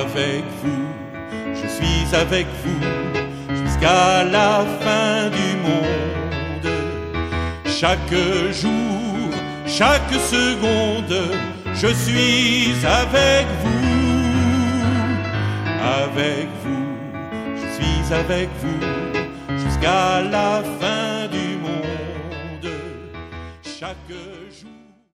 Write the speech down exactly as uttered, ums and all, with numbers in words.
avec vous, je suis avec vous jusqu'à la fin du monde. Chaque jour, chaque seconde, je suis avec vous, avec vous, je suis avec vous jusqu'à la fin du monde. Chaque jour.